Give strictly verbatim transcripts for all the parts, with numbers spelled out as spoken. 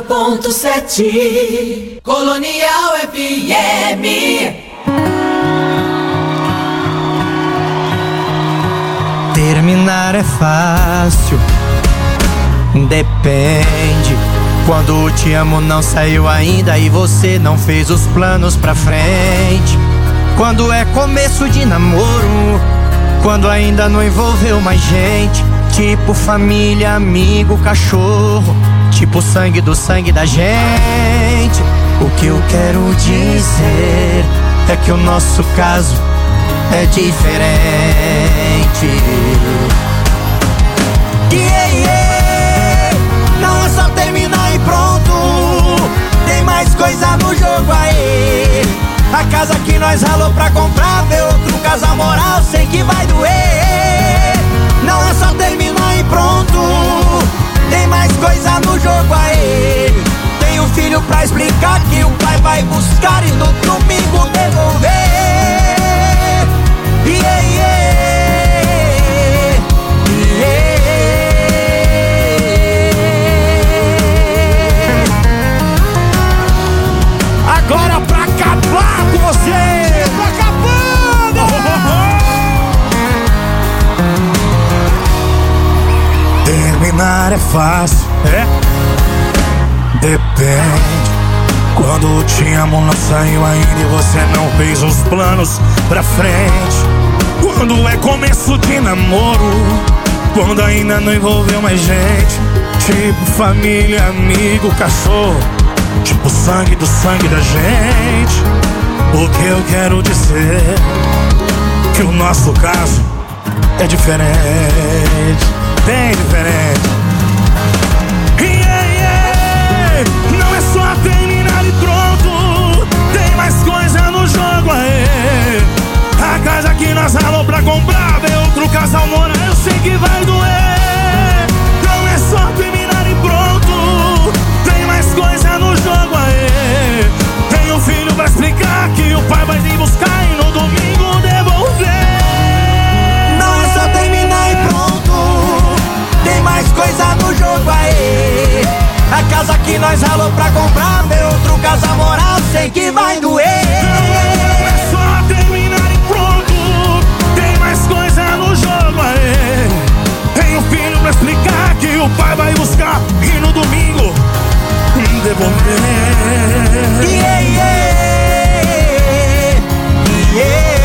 ponto sete Colonial F M. Terminar é fácil, depende. Quando o te amo não saiu ainda e você não fez os planos pra frente. Quando é começo de namoro, quando ainda não envolveu mais gente. Tipo família, amigo, cachorro, tipo sangue do sangue da gente. O que eu quero dizer é que o nosso caso é diferente. Yeah, yeah. Não é só terminar e pronto, tem mais coisa no jogo aí. A casa que nós ralou pra comprar, ver outro casal moral, sei que vai doer. Não é só terminar e pronto, tem mais coisa no jogo aí. Tem um filho pra explicar que o pai vai buscar e no domingo devolver. Yeah, yeah, yeah. Agora pra acabar com você, tô acabando. Terminar é fácil, é? Depende. Quando te amo não saiu ainda e você não fez os planos pra frente. Quando é começo de namoro, quando ainda não envolveu mais gente. Tipo família, amigo, cachorro, tipo sangue do sangue da gente. O que eu quero dizer que o nosso caso é diferente, bem diferente. Yeah, yeah. Não é só terminar e pronto, tem mais coisa no jogo aí. A casa que nós ralou pra comprar, ver outro casal morar, eu sei que vai doer. Não é só terminar e pronto, tem mais coisa no jogo aí. Tem um filho pra explicar que o pai vai vir buscar e no domingo devolver. Não é só terminar e pronto, tem mais coisa no jogo aí. A casa que nós ralou pra comprar, ver outro casal morar, sei que vai doer. Não é só terminar e pronto, tem mais coisa no jogo aí. Tem um filho pra explicar que o pai vai buscar e no domingo devolver. Yeah, yeah, yeah.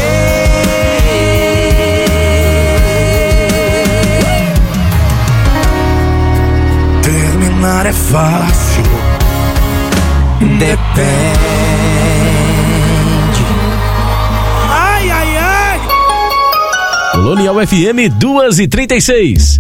Terminar é fácil, depende. Ai, ai, ai. Colonial F M duas e trinta e seis.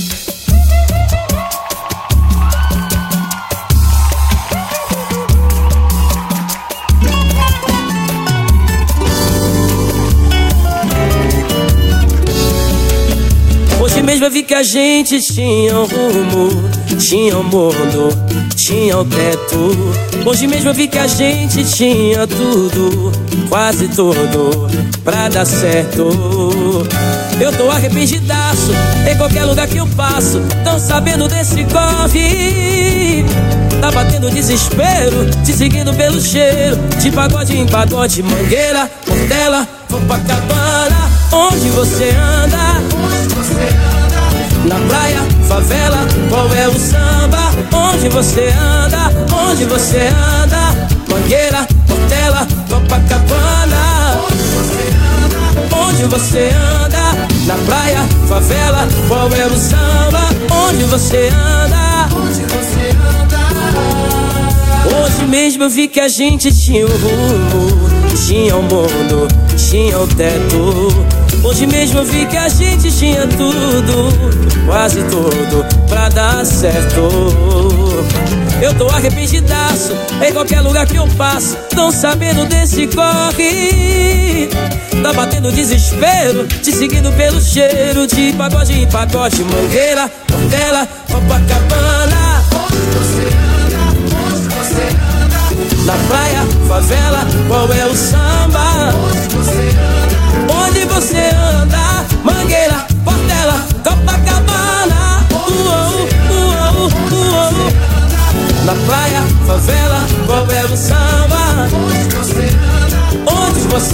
Hoje mesmo eu vi que a gente tinha um rumo, tinha um mundo, tinha um teto. Hoje mesmo eu vi que a gente tinha tudo, quase tudo, pra dar certo. Eu tô arrependidaço, em qualquer lugar que eu passo, tão sabendo desse corre. Tá batendo desespero, te seguindo pelo cheiro, de pagode em pagode, Mangueira, Portela, Copacabana. Onde você anda? Onde você anda? Na praia, favela, qual é o samba? Onde você anda? Onde você anda? Mangueira, Portela, Copacabana. Onde você anda? Onde você anda? Na praia, favela, qual é o samba? Onde você anda? Onde você anda? Hoje mesmo eu vi que a gente tinha um rumo, tinha um mundo, tinha um teto. Hoje mesmo eu vi que a gente tinha tudo, quase tudo, pra dar certo. Eu tô arrependidaço, em qualquer lugar que eu passo, tão sabendo desse corre. Tá batendo desespero, te seguindo pelo cheiro, de pagode em pagode, Mangueira, Portela, Copacabana. Onde você anda? Onde você anda? Na praia, favela, qual é o samba? Onde você anda? Onde você anda? Mangueira, Portela, Copacabana. Uou, uou, uou. Na praia,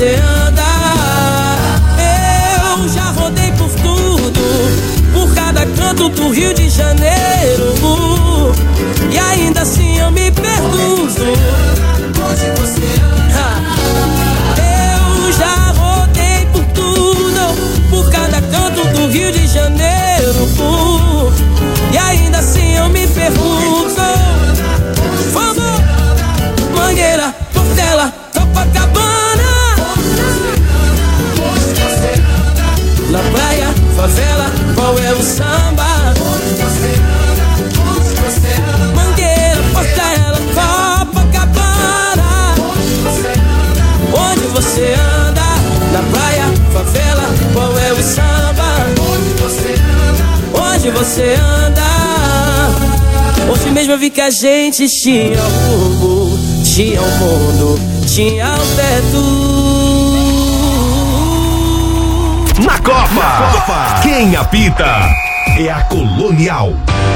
você anda. Eu já rodei por tudo, por cada canto do Rio de Janeiro, e ainda assim eu me pergunto, onde você anda? Eu já rodei por tudo, por cada canto do Rio de Janeiro, e ainda assim eu me pergunto. Vamos! Mangueira, Portela, Copacabana, na praia, favela, qual é o samba? Mangueira, Portela, Copacabana, onde você anda? Na praia, favela, qual é o samba? Onde você anda? Hoje mesmo eu vi que a gente tinha rumo, tinha o mundo, tinha o teto. Na Copa, Na Copa, quem apita é a Colonial.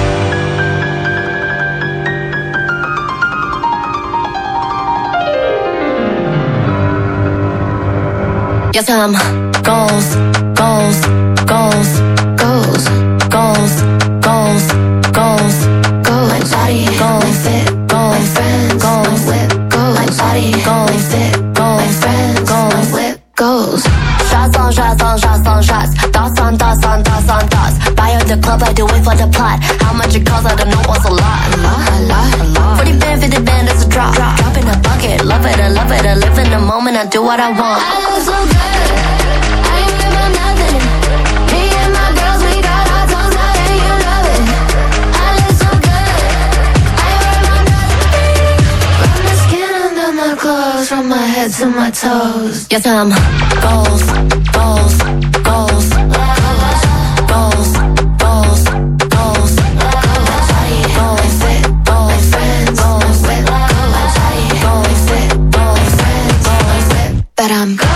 Yes, I'm goals, goals, goals, goals, goals, goals, goals, goals. My body, goals, my fit, goals, my friends, goals, my whip, goals. My body, goals, my fit, goals, my friends, goals, my whip, goals. Shots on shots on shots on shots. Thoughts on thoughts on thoughts on thoughts. Buy up the club, I do it for the plot. How much it costs, I don't know what's a lot. A lot, a lot, a lot. forty band, fifty band, it's a drop. Drop, drop in a bucket. Love it, I love it. I live in the moment, I do what I want. I look so good. I ain't worried about nothing. Me and my girls, we got our tongues out and you love it. I look so good. I ain't worried about nothing. From my skin under my clothes, from my head to my toes. Yes, I'm goals, goals, goals, goals, goals, goals, goals, goals, fit, goals, friends, goals, whip, goals, goals, fit, goals, friends, goals, whip. But I'm goals,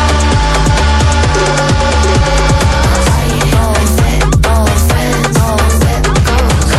fit, goals, friends, goals, whip, goals,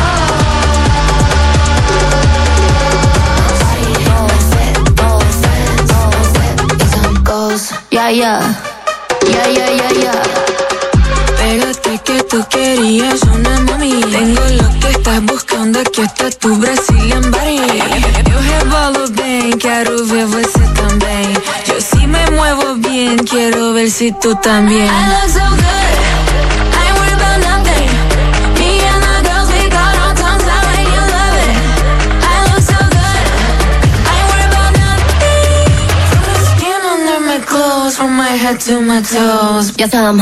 goals, fit, goals, friends, goals, whip. Yes, I'm goals, yeah, yeah, yeah, yeah, yeah, yeah. Pégate que tú querías una mami. Tengo lo que estás buscando, aqui está tu Brazilian body. Eu rebolo bem, quero ver você também. Eu sí me muevo bien, quiero ver si tú también. I look so good, I ain't worried about nothing. Me and the girls, we got our tongues out and you love it. I look so good, I ain't worried about nothing. From my skin under my clothes, from my head to my toes. Yes, I'm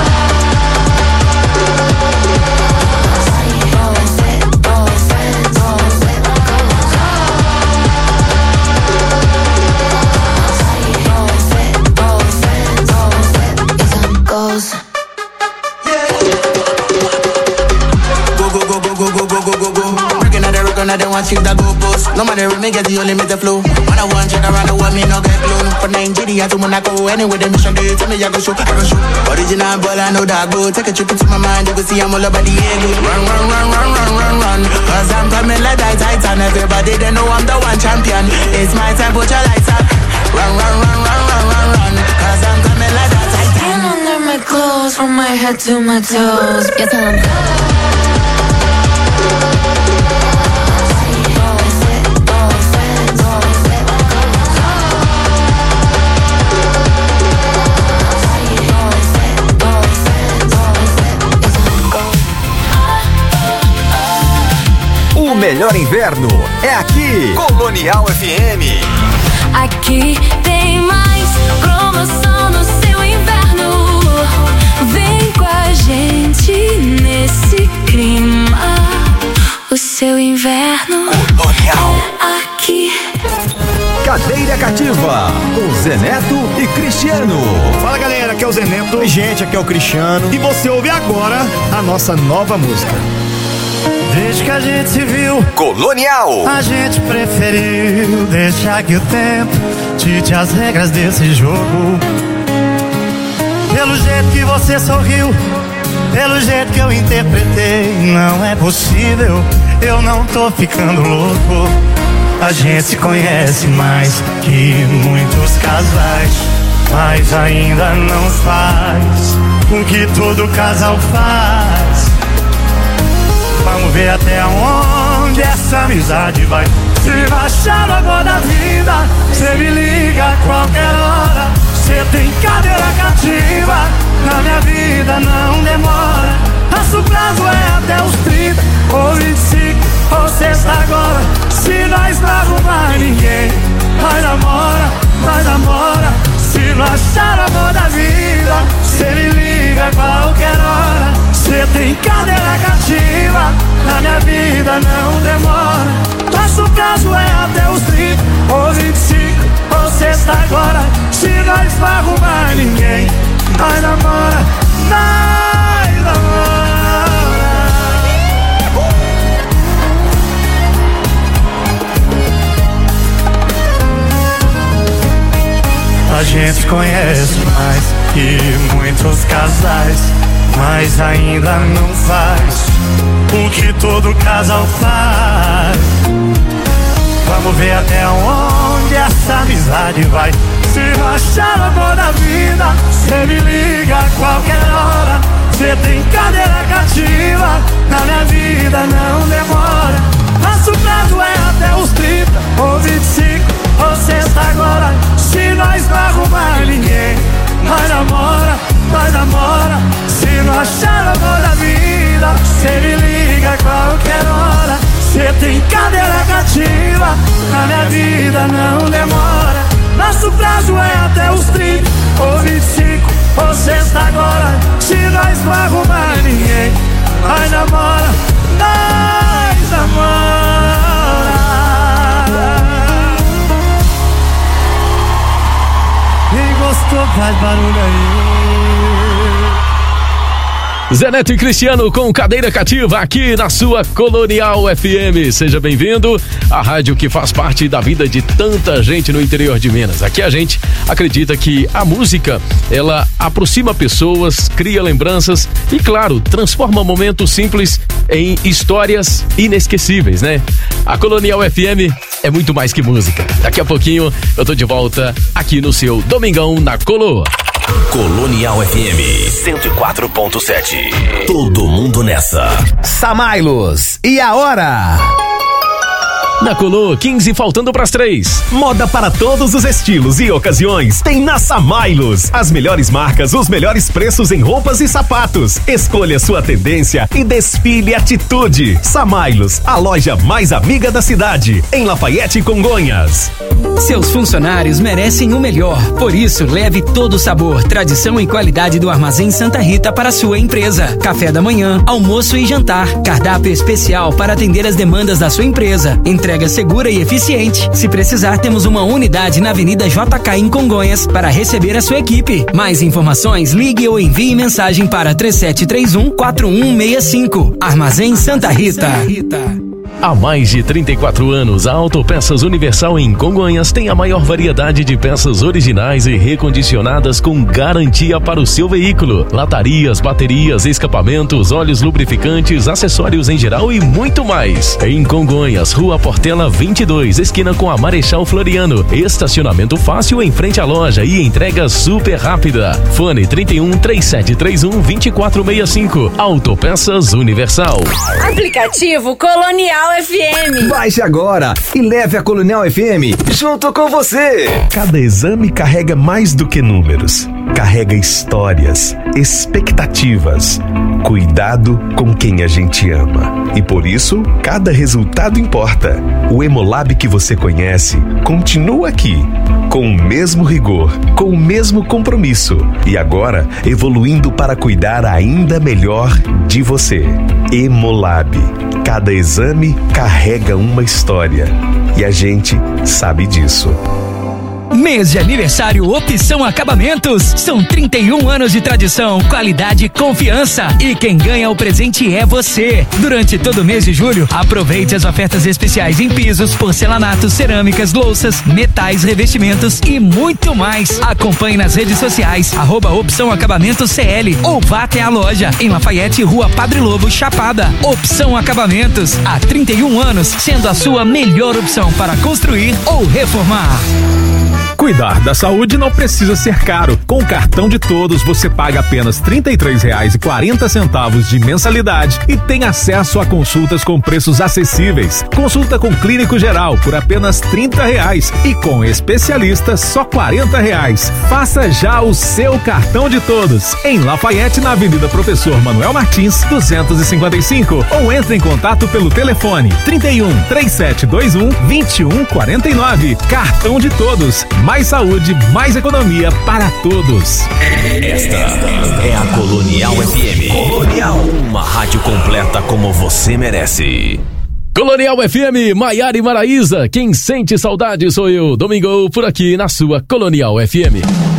I don't want you to go post. No matter what me get, you limit the flow. When I want check around the world, me no get blown. From Nigeria to Monaco, anywhere the mission day, tell me I go show, I go show. Original ball, I know that go. Take a trip into my mind, you go see I'm all about the ego. Run, run, run, run, run, run, run. Cause I'm coming like that Titan. Everybody they know I'm the one champion. It's my time, put your lights up. Run, run, run, run, run, run, run. Cause I'm coming like that Titan. Skin under my clothes, from my head to my toes. Yes, I'm O melhor inverno é aqui, Colonial F M. Aqui tem mais promoção no seu inverno. Vem com a gente nesse clima. O seu inverno Colonial é aqui. Cadeira Cativa, com Zé Neto e Cristiano. Fala galera, aqui é o Zé Neto. Oi gente, aqui é o Cristiano. E você ouve agora a nossa nova música. Desde que a gente se viu, Colonial, a gente preferiu deixar que o tempo dite as regras desse jogo. Pelo jeito que você sorriu, pelo jeito que eu interpretei, não é possível, eu não tô ficando louco. A gente se conhece mais que muitos casais. mas ainda não faz o que todo casal faz. Vamos ver até onde essa amizade vai. Se baixar a água da vida, cê me liga a qualquer hora. Cê tem cadeira cativa, na minha vida não demora. Nosso prazo é até os trinta, ou vinte e cinco, ou sexta agora. Se nós não arrumar ninguém, nós namora, nós namora. Se não achar amor da vida, cê me liga a qualquer hora. Cê tem cadeira cativa, na minha vida não demora. Nosso prazo é até os trinta, ou vinte e cinco, ou sexta agora. Se nós não arrumar ninguém, nós namora, nós namora. A gente conhece mais que muitos casais, mas ainda não faz o que todo casal faz. Vamos ver até onde essa amizade vai. Se não achar o amor da vida, cê me liga a qualquer hora. Cê tem cadeira cativa, na minha vida não demora. Nosso prazo é até os trinta, ou vinte e cinco, ou sexta agora. Se nós não arrumar ninguém, nós namora, nós namora. Se não achar o amor da vida, cê me liga a qualquer hora. Cê tem cadeira cativa, na minha vida não demora. Nosso prazo é até os trinta, ou vinte e cinco, ou sexta agora. Se nós não arrumar ninguém, nós namora, nós namora. Quem gostou faz barulho aí. Zé Neto e Cristiano com Cadeira Cativa aqui na sua Colonial F M. Seja bem-vindo à rádio que faz parte da vida de tanta gente no interior de Minas. Aqui a gente acredita que a música, ela aproxima pessoas, cria lembranças e, claro, transforma momentos simples em histórias inesquecíveis, né? A Colonial F M é muito mais que música. Daqui a pouquinho eu tô de volta aqui no seu Domingão na Colo. Colonial F M cento e quatro ponto sete. Todo mundo nessa. Samailos, e a hora? Na Colo, quinze faltando pras três. Moda para todos os estilos e ocasiões tem na Samailos. As melhores marcas, os melhores preços em roupas e sapatos. Escolha sua tendência e desfile atitude. Samailos, a loja mais amiga da cidade, em Lafayette e Congonhas. Seus funcionários merecem o melhor. Por isso, leve todo o sabor, tradição e qualidade do Armazém Santa Rita para a sua empresa. Café da manhã, almoço e jantar. Cardápio especial para atender as demandas da sua empresa. Entrega segura e eficiente. Se precisar, temos uma unidade na Avenida J K em Congonhas para receber a sua equipe. Mais informações, ligue ou envie mensagem para três sete três um, quatro um seis cinco. Armazém Santa Rita. Há mais de trinta e quatro anos, a Autopeças Universal em Congonhas tem a maior variedade de peças originais e recondicionadas com garantia para o seu veículo. Latarias, baterias, escapamentos, óleos lubrificantes, acessórios em geral e muito mais. Em Congonhas, Rua Portela vinte e dois, esquina com a Marechal Floriano. Estacionamento fácil em frente à loja e entrega super rápida. Fone trinta e um, três sete três um, vinte e quatro sessenta e cinco. Autopeças Universal. Aplicativo Colonial F M. Baixe agora e leve a Colonial F M junto com você. Cada exame carrega mais do que números. Carrega histórias, expectativas, cuidado com quem a gente ama. E por isso, cada resultado importa. O Hemolab que você conhece continua aqui, com o mesmo rigor, com o mesmo compromisso e agora evoluindo para cuidar ainda melhor de você. Hemolab. Cada exame carrega uma história e a gente sabe disso. Mês de aniversário Opção Acabamentos. São trinta e um anos de tradição, qualidade e confiança. E quem ganha o presente é você. Durante todo o mês de julho, aproveite as ofertas especiais em pisos, porcelanatos, cerâmicas, louças, metais, revestimentos e muito mais. Acompanhe nas redes sociais, arroba Opção Acabamentos C L ou vá até a loja em Lafayette, Rua Padre Lobo, Chapada. Opção Acabamentos, há trinta e um anos, sendo a sua melhor opção para construir ou reformar. Cuidar da saúde não precisa ser caro. Com o cartão de todos, você paga apenas trinta e três reais e quarenta centavos de mensalidade e tem acesso a consultas com preços acessíveis. Consulta com clínico geral por apenas trinta reais e com especialista só quarenta reais. Faça já o seu cartão de todos em Lafayette, na Avenida Professor Manuel Martins, duzentos e cinquenta e cinco, ou entre em contato pelo telefone trinta e um, três sete dois um, vinte e um quarenta e nove. Cartão de todos. Mais saúde, mais economia para todos. Esta é a Colonial F M. Colonial, uma rádio completa como você merece. Colonial F M, Maiara e Maraísa. Quem sente saudade sou eu, Domingo, por aqui na sua Colonial F M.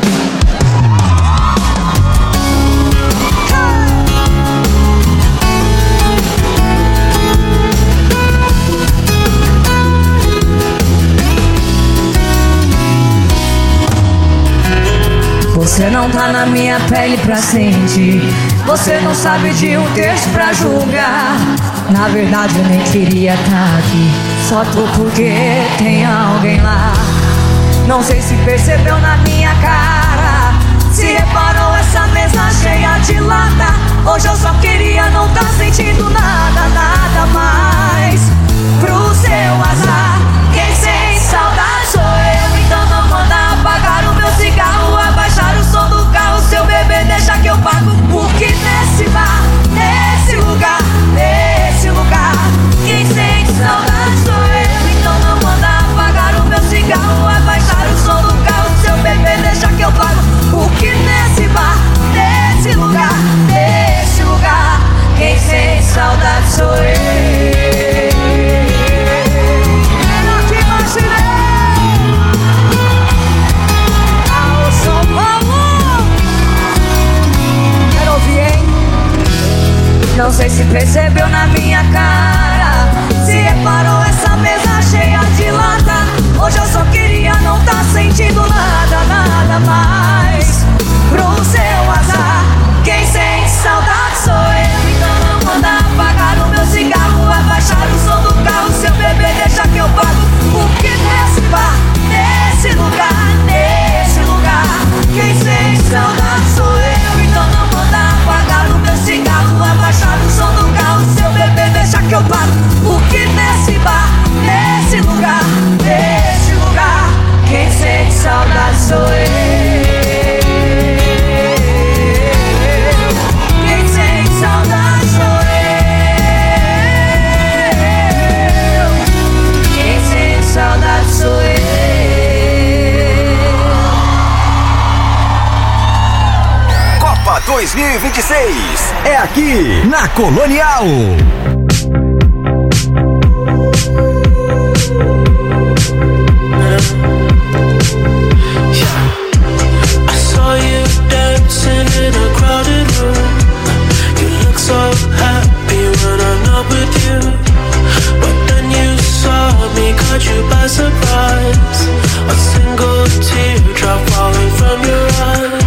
Você não tá na minha pele pra sentir. Você não sabe de um texto pra julgar. Na verdade eu nem queria tá aqui. Só tô porque tem alguém lá. Não sei se percebeu na minha cara, se reparou essa mesa cheia de lata. Hoje eu só queria não tá sentindo nada, nada mais. Pro seu azar, quem sente saudade sou eu. Então não manda apagar o meu cigarro, abaixar o som do carro. Seu bebê deixa que eu pago. Porque nesse bar, nesse lugar, nesse lugar, quem sente saudade sou eu. Então não manda apagar o meu cigarro, abaixar o som do carro. Seu bebê deixa que eu pago. Porque nesse bar, nesse lugar, nesse lugar, quem sente saudade sou eu. Não sei se percebeu na minha cara, se reparou essa mesa cheia de lata. Hoje eu só queria não tá sentindo nada, nada mais. Pro seu azar, quem sente saudade sou eu. Então não manda apagar o meu cigarro, abaixar o som do carro. Seu bebê deixa que eu pago. Porque nesse bar, nesse lugar, nesse lugar, quem sente saudade sou eu. Então não manda apagar o meu cigarro, abaixar o som do carro. Seu bebê deixa que eu pago. Porque nesse bar, nesse lugar, nesse lugar, quem sente saudade sou eu. Quem sente saudade sou eu. Quem sente saudade sou eu. Copa dois mil e vinte e seis é aqui na Colonial. I saw you dancing in a crowded room. You look so happy when I'm not with you. But then you saw me, caught you by surprise. A single teardrop falling from your eye.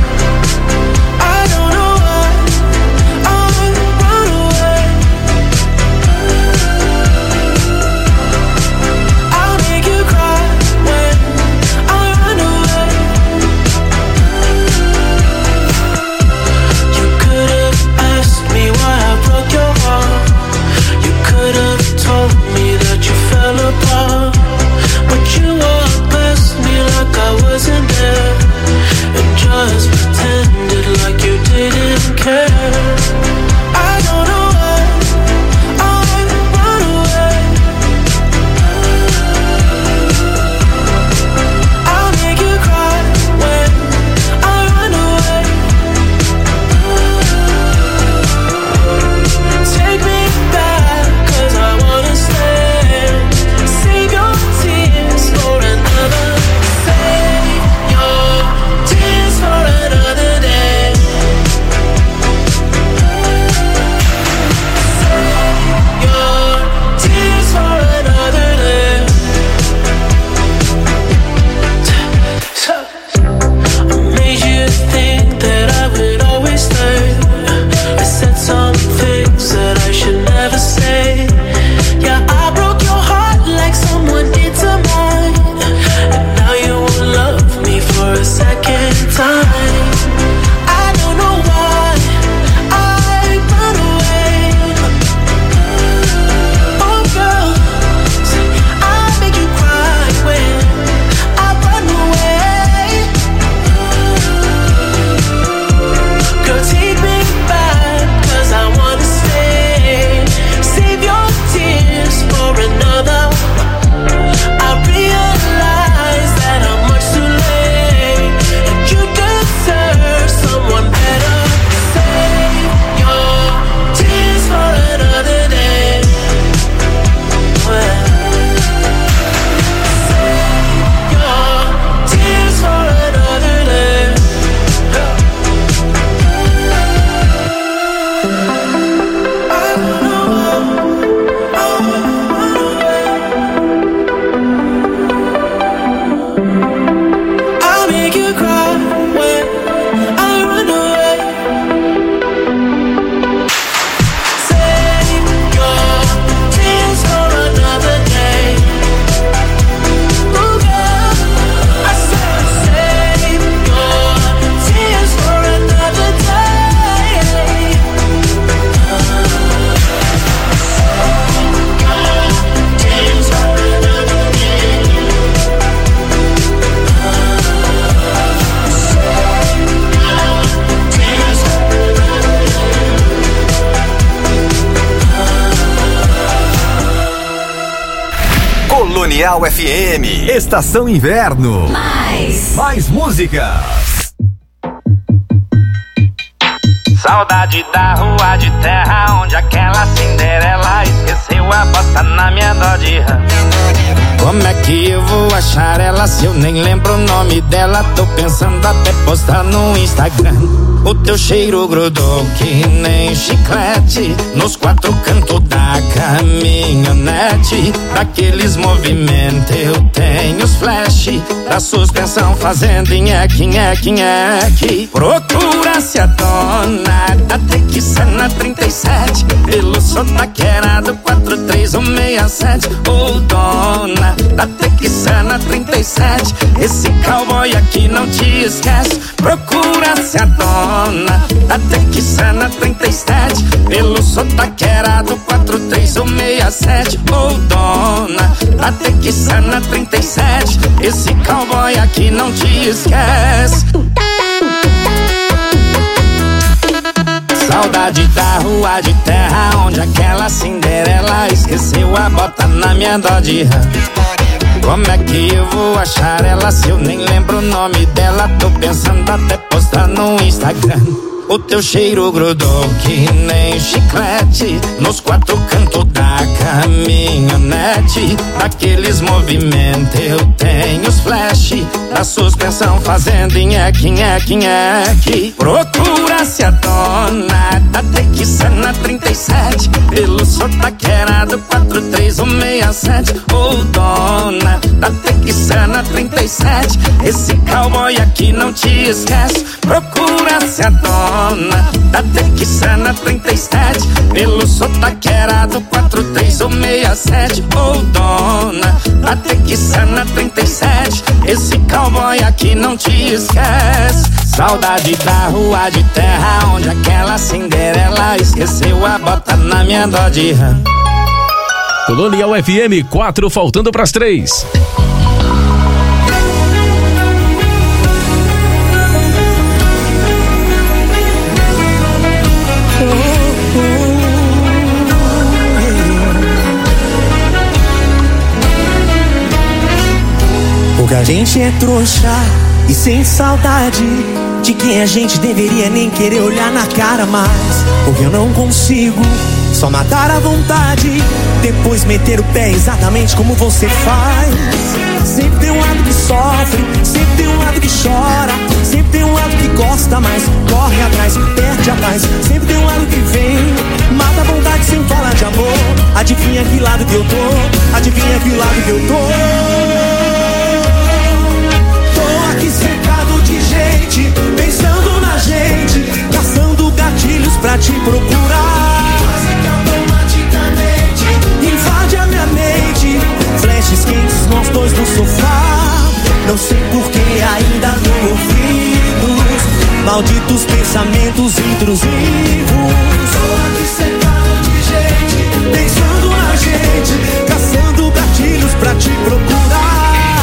Colonial F M. Estação Inverno. Mais. Mais música. Saudade da rua de terra onde aquela Cinderela esqueceu a bota na minha Dodge Ram. Como é que eu vou achar ela se eu nem lembro o nome dela? Tô pensando até postar no Instagram. O teu cheiro grudou que nem chiclete nos quatro cantos da caminhonete. Daqueles movimentos eu tenho os flash da suspensão fazendo nheque, nheque, nheque. Procura-se a dona da Texana trinta e sete pelo sotaqueirado quatro três um seis sete. Ô dona da Texana trinta e sete, esse cowboy aqui não te esquece. Procura-se a dona da Texana trinta e sete pelo sotaqueirado quatro três um seis sete. Ô dona da Texana trinta e sete, esse cowboy aqui não te esquece. Saudade da rua de terra onde aquela Cinderela esqueceu a bota na minha Dodge Ram. Como é que eu vou achar ela se eu nem lembro o nome dela? Tô pensando até postar no Instagram. O teu cheiro grudou que nem chiclete nos quatro cantos da caminhonete. Daqueles movimentos eu tenho os flash da suspensão fazendo nheque, nheque, nheque. Procura-se a dona da Texana trinta e sete pelo sotaqueirado quatro três um seis sete. Ô dona da Texana trinta e sete, esse cowboy aqui não te esquece. Procura-se a dona da Texana trinta e sete pelo sotaqueirado quatro três um seis sete. Ô dona da Texana trinta e sete, esse cowboy aqui não te esquece. Saudade da rua de terra onde aquela Cinderela esqueceu a bota na minha Dodge Ram. Colonial F M, quatro faltando pras três. Porque a gente é trouxa e sem saudade de quem a gente deveria nem querer olhar na cara mais. Porque eu não consigo só matar a vontade, depois meter o pé exatamente como você faz. Sempre tem um lado que sofre, sempre tem um lado que chora, sempre tem um lado que gosta, mas corre atrás, perde a paz. Sempre tem um lado que vem, mata a vontade sem falar de amor. Adivinha que lado que eu tô, adivinha que lado que eu tô. Aqui cercado de gente, pensando na gente, caçando gatilhos pra te procurar. Quase que automaticamente invade a minha mente, flashes quentes, nós dois no sofá. Não sei por que ainda dou ouvidos malditos pensamentos intrusivos. Aqui cercado de gente, pensando na gente, caçando gatilhos pra te procurar.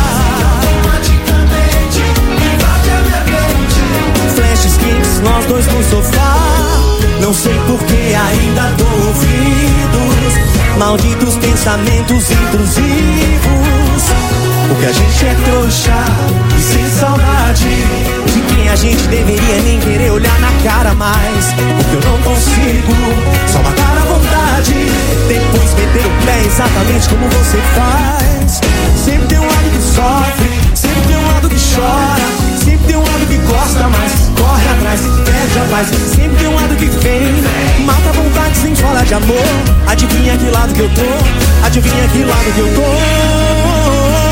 Flashes quentes, nós dois no sofá. Não sei por que ainda dou ouvidos malditos pensamentos intrusivos. Porque a gente é trouxa e sem saudade de quem a gente deveria nem querer olhar na cara mais. Porque eu não consigo só matar a vontade, depois meter o pé exatamente como você faz. Sempre tem um lado que sofre, sempre tem um lado que chora, sempre tem um lado que gosta, mas corre atrás, perde a paz. Sempre tem um lado que vem, mata a vontade sem falar de amor. Adivinha que lado que eu tô, adivinha que lado que eu tô.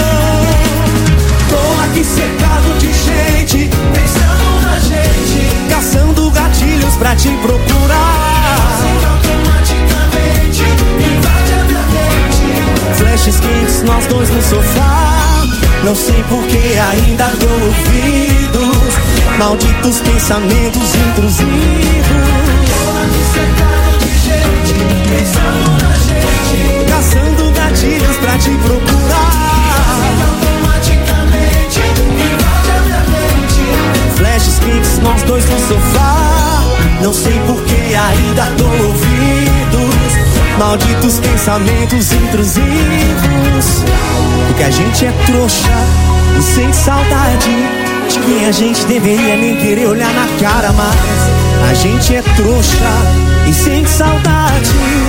Tô aqui cercado de gente, pensando na gente, caçando gatilhos pra te procurar. Assim automaticamente invade a minha mente, flashes quentes, nós dois no sofá. Não sei por que ainda dou ouvidos malditos pensamentos intrusivos. Tô aqui cercado de gente, pensando na gente, caçando gatilhos pra te procurar. Automaticamente invade a minha mente, flashes quentes, nós dois no sofá. Não sei por que ainda dou ouvidos Malditos pensamentos intrusivos. Porque a gente é trouxa e sente saudade de quem a gente deveria nem querer olhar na cara mais. A gente é trouxa e sente saudade.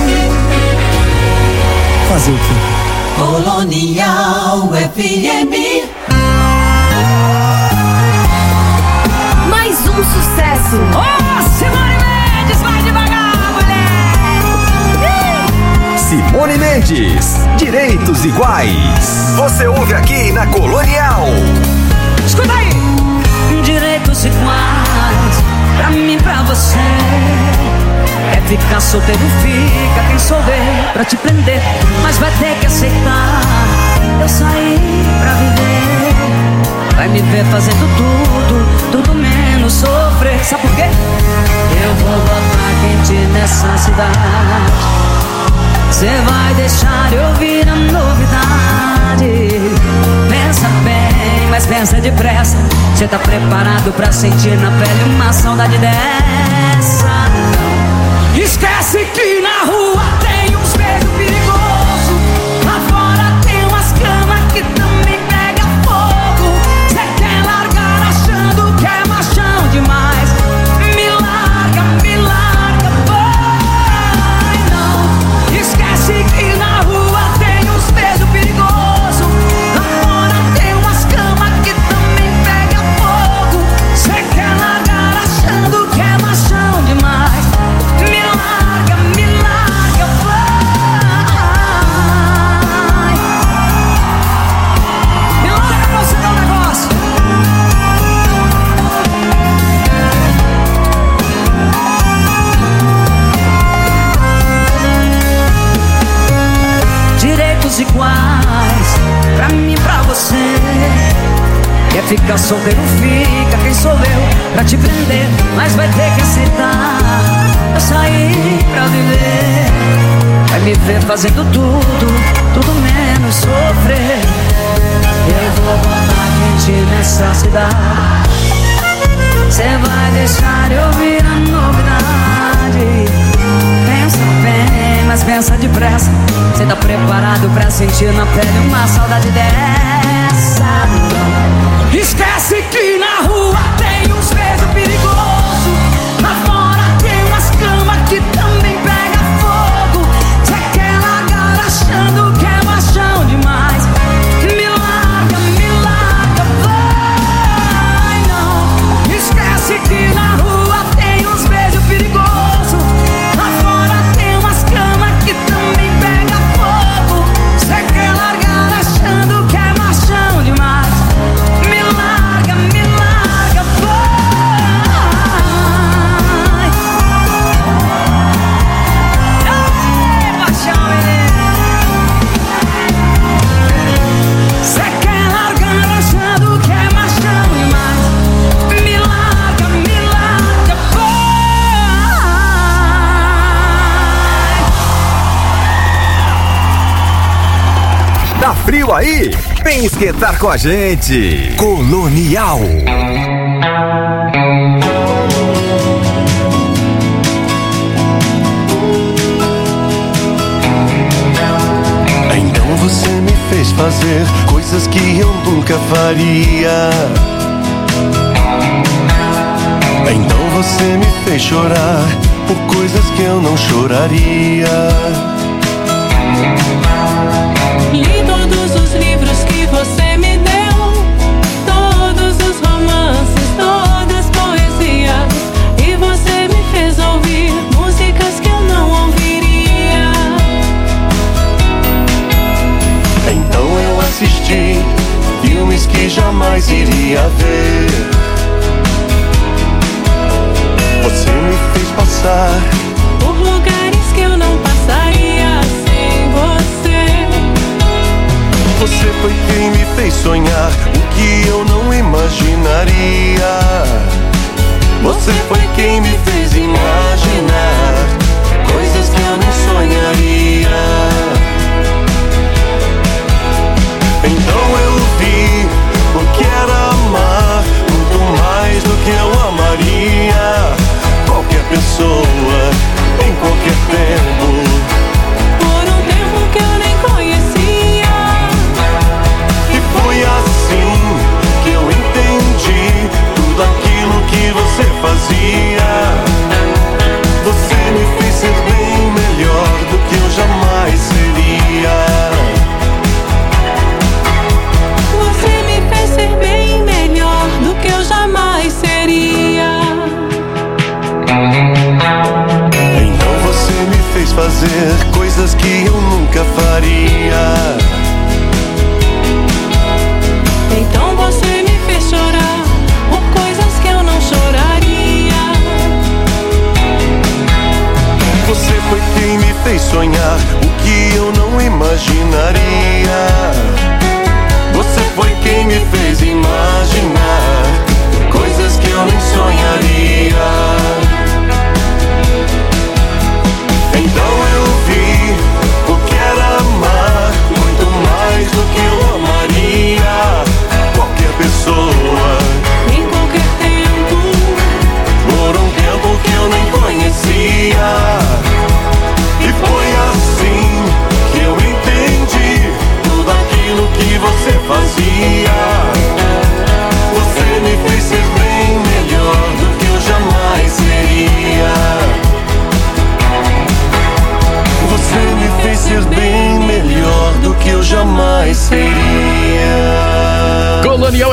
Fazer o quê? Colonial F M. Mais um sucesso. Oh, Simone Mendes, vai devagar, mulher. Simone Mendes, Direitos Iguais. Você ouve aqui na Colonial. Escuta aí. Direitos iguais, pra mim, pra você. É ficar solteiro, fica quem souber pra te prender, mas vai ter que aceitar. Eu saí pra viver. Vai me ver fazendo tudo, tudo menos sofrer. Sabe por quê? Eu vou botar quente nessa cidade. Cê vai deixar eu ouvir a novidade. Pensa bem, mas pensa depressa. Cê tá preparado pra sentir na pele uma saudade dessa? Esquece que na rua tem uns beijos perigosos. Lá fora tem umas camas que também pega fogo. Cê quer largar achando que é machão demais. Me larga, me larga, vai não. Esquece que na rua tem uns beijos perigosos. Lá fora tem umas camas que também pega fogo. Cê quer largar achando que é machão demais. Me larga, me larga, vai. Me larga pra você dar um negócio. Direitos iguais, pra mim, pra você. Quer ficar solteiro, fica quem sou eu pra te prender, mas vai ter que aceitar. Eu saí pra viver. Vai me ver fazendo tudo, tudo menos sofrer. Eu vou botar quente nessa cidade. Cê vai deixar eu ouvir a novidade. Pensa bem, mas pensa depressa. Cê tá preparado pra sentir na pele uma saudade dessa? Esquece que na rua tem uns beijos perigosos. Lá fora tem umas camas que também pega fogo. Cê quer largar achando que é machão demais. Me larga, me larga, vai não. Esquece que na rua tem uns beijos perigosos. Lá fora tem umas camas que também pega fogo. Cê quer largar achando que é machão demais. Me larga, me larga, vai. Ei, paixão, menino. Cê quer largar achando que é machão demais. Me larga, me larga, vai. Tá frio aí? Vem esquentar com a gente. Colonial. Então você me fez fazer coisas que eu nunca faria. Então você me fez chorar por coisas que eu não choraria. Li todos os livros que você me deu, todos os romances, todas as poesias, e você me fez ouvir músicas que eu não ouviria. Então eu assisti filmes que jamais iria ver. Você me fez passar por lugares que eu não passaria sem você. Você foi quem me fez sonhar o que eu não imaginaria. Você foi quem me fez imaginar coisas que eu não sonharia. Então eu vi o que era amar muito mais do que eu amaria qualquer pessoa em qualquer tempo.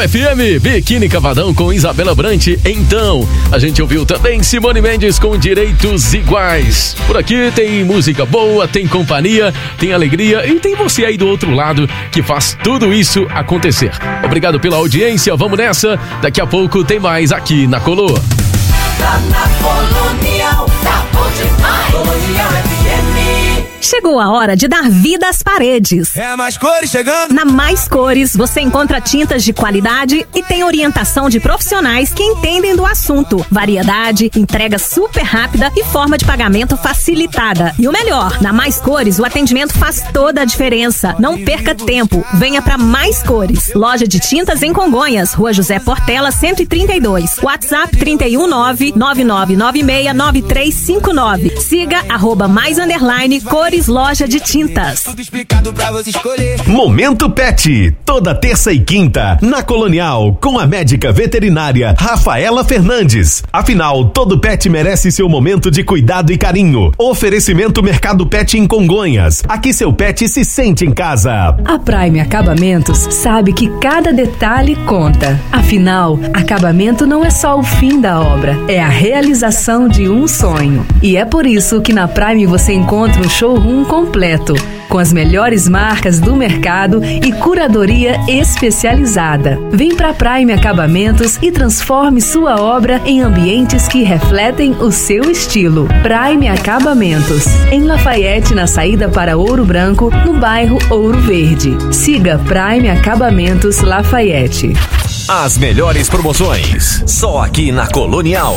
F M, Biquíni Cavadão com Isabela Brant. Então, a gente ouviu também Simone Mendes com Direitos Iguais. Por aqui tem música boa, tem companhia, tem alegria e tem você aí do outro lado que faz tudo isso acontecer. Obrigado pela audiência, vamos nessa. Daqui a pouco tem mais aqui na Colô. Tá na Colonial, tá bom demais. Colonial F M. Chegou a hora de dar vida às paredes. É a Mais Cores chegando. Na Mais Cores, você encontra tintas de qualidade e tem orientação de profissionais que entendem do assunto. Variedade, entrega super rápida e forma de pagamento facilitada. E o melhor, na Mais Cores, o atendimento faz toda a diferença. Não perca tempo. Venha pra Mais Cores. Loja de tintas em Congonhas, Rua José Portela, cento e trinta e dois. WhatsApp trinta e um nove nove nove nove seis nove três cinco nove. Siga arroba mais underline Cores Loja de Tintas. Momento Pet, toda terça e quinta, na Colonial, com a médica veterinária Rafaela Fernandes. Afinal, todo pet merece seu momento de cuidado e carinho. Oferecimento Mercado Pet em Congonhas. Aqui seu pet se sente em casa. A Prime Acabamentos sabe que cada detalhe conta. Afinal, acabamento não é só o fim da obra, é a realização de um sonho. E é por isso que na Prime você encontra um showroom completo, com as melhores marcas do mercado e curadoria especializada. Vem pra Prime Acabamentos e transforme sua obra em ambientes que refletem o seu estilo. Prime Acabamentos, em Lafayette, na saída para Ouro Branco, no bairro Ouro Verde. Siga Prime Acabamentos Lafayette. As melhores promoções, só aqui na Colonial.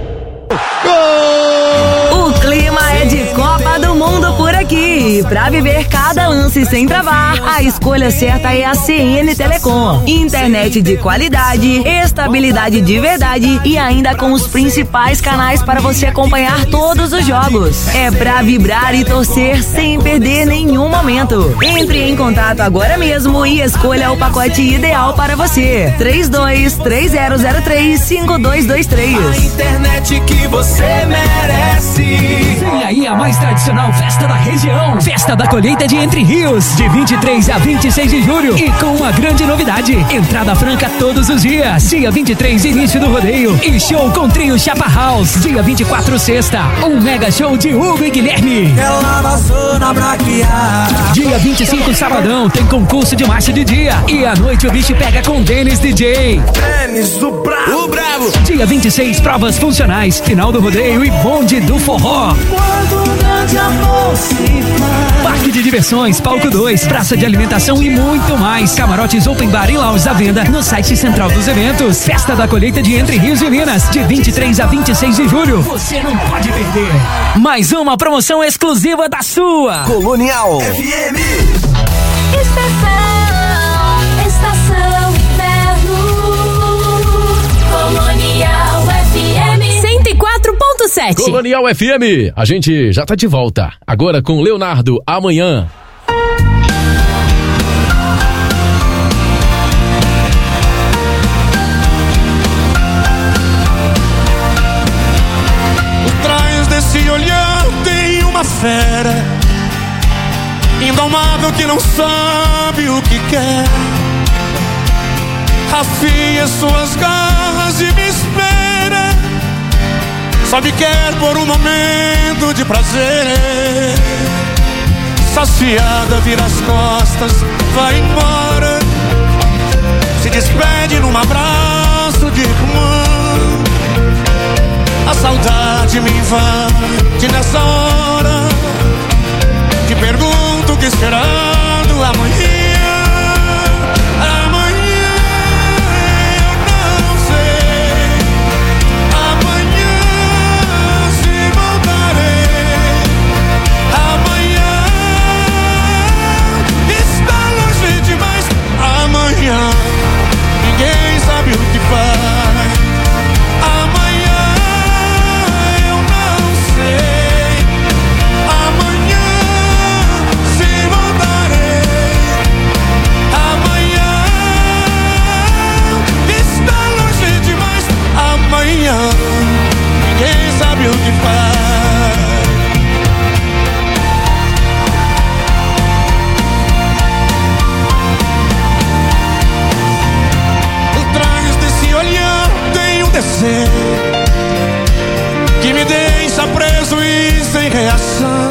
O clima é de Copa do Mundo por aqui. Pra viver cada lance sem travar, a escolha certa é a C N Telecom. Internet de qualidade, estabilidade de verdade e ainda com os principais canais para você acompanhar todos os jogos. É pra vibrar e torcer sem perder nenhum momento. Entre em contato agora mesmo e escolha o pacote ideal para você. três dois três zero zero três cinco dois dois três. A internet que você merece. Vem aí a mais tradicional festa da região. Festa da colheita de Entre Rios, de vinte e três a vinte e seis de julho. E com uma grande novidade, entrada franca todos os dias. Dia vinte e três, início do rodeio. E show com trio Chapa House. Dia vinte e quatro, sexta, um mega show de Hugo e Guilherme. Ela vazou na braquear. Dia vinte e cinco, sabadão, tem concurso de marcha de dia. E à noite o bicho pega com Denis D J. Denis, o bravo. O bravo. Dia vinte e seis, provas funcionais. Final do rodeio e bonde do forró. Quando o grande amor se faz. Parque de diversões, palco dois, praça de alimentação e muito mais. Camarotes open bar e lounge à venda no site central dos eventos. Festa da colheita de Entre Rios e Minas, de vinte e três a vinte e seis de julho. Você não pode perder. Mais uma promoção exclusiva da sua Colonial F M. Estação, estação inverno. Colonial F M cento e quatro ponto sete. Colonial F M, a gente já tá de volta. Agora com Leonardo, amanhã. Por trás desse olhar tem uma fera indomável que não sabe o que quer. Afia suas garras e me espera. Só me quer por um momento de prazer. Saciada, vira as costas, vai embora. Se despede num abraço de irmã. A saudade me invade nessa hora. Te pergunto o que esperando amanhã. Ninguém sabe o que faz. Amanhã eu não sei. Amanhã se voltarei. que me deixa preso e sem reação.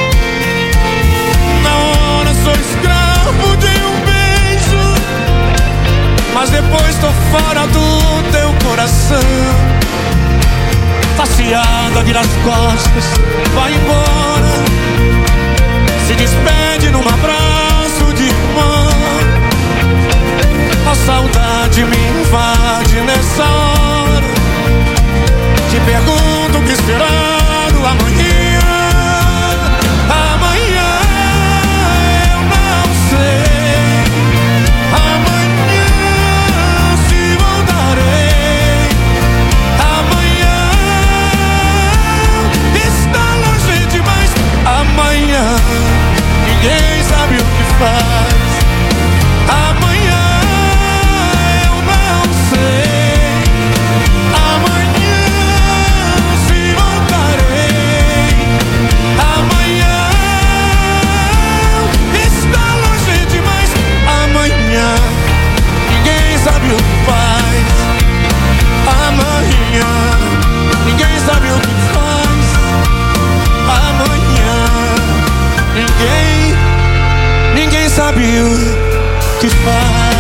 Na hora sou escravo de um beijo, mas depois tô fora do teu coração. Passeada, vira as costas, vai embora, se despede num abraço de irmã. A saudade me invade nessa hora, te pergunto o que esperar do amanhã. Amanhã eu não sei, amanhã se voltarei. Amanhã está longe demais. Amanhã ninguém sabe o que faz. Amanhã eu não sei, amanhã se voltarei. Amanhã está longe demais. Amanhã ninguém sabe o que faz. Amanhã ninguém sabe o que faz. Amanhã ninguém, ninguém sabe o que faz.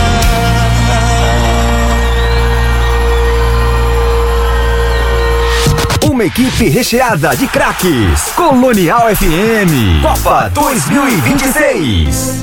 Uma equipe recheada de craques. Colonial F M. Copa dois mil e vinte e seis.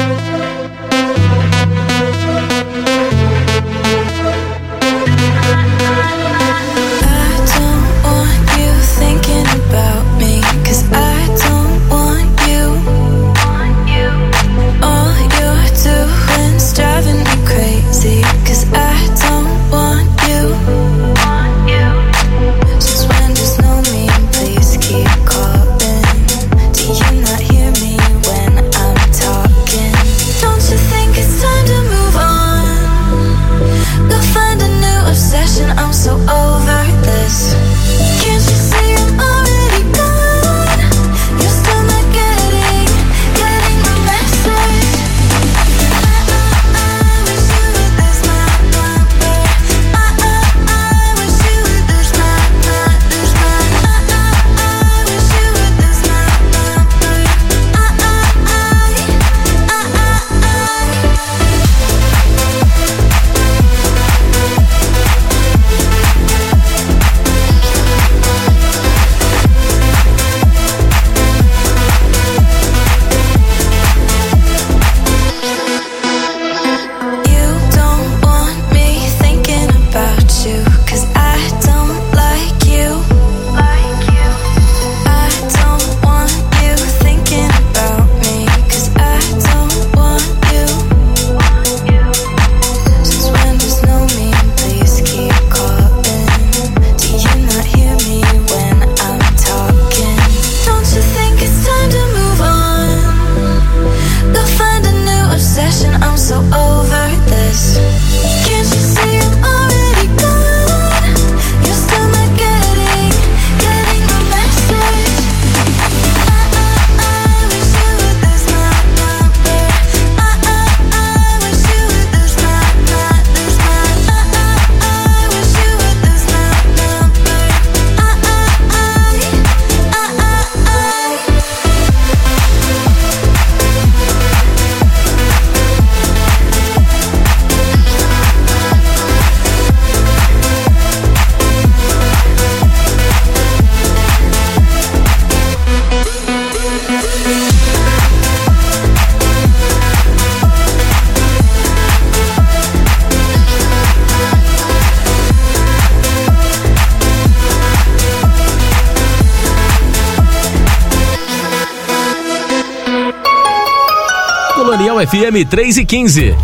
Colonial F M três e quinze.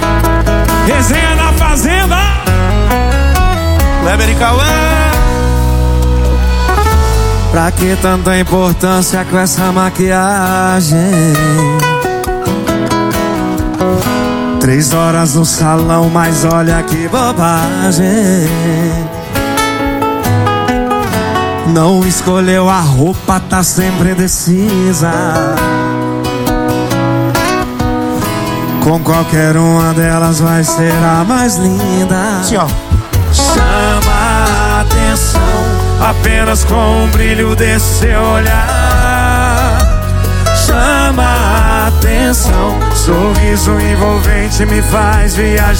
Resenha na Fazenda, Kleber e Cauã. Pra que tanta importância com essa maquiagem? Três horas no salão, mas olha que bobagem. Não escolheu a roupa, tá sempre indecisa. Com qualquer uma delas vai ser a mais linda. Sim, ó. Chama a atenção apenas com o brilho desse seu olhar. Chama a atenção, sorriso envolvente me faz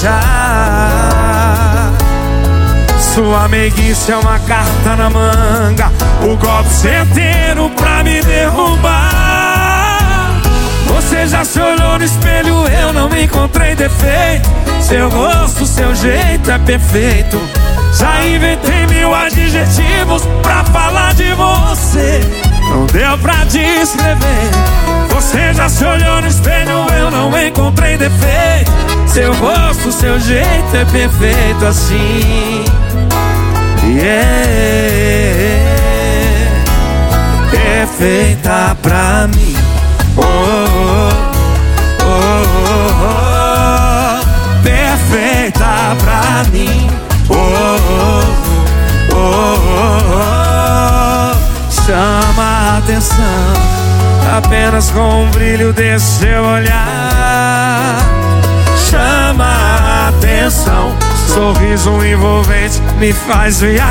viajar. Sua meiguice é uma carta na manga, o golpe certeiro pra me derrubar. Você já se olhou no espelho, eu não encontrei defeito. Seu rosto, seu jeito é perfeito. Já inventei mil adjetivos pra falar de você, não deu pra descrever. Você já se olhou no espelho, eu não encontrei defeito. Seu rosto, seu jeito é perfeito assim. Yeah, perfeita pra mim. Oh, oh, oh, oh, oh. Perfeita pra mim. Oh, oh, oh, oh, oh. Chama a atenção, apenas com o brilho desse seu olhar. Chama a atenção, sorriso envolvente me faz viajar.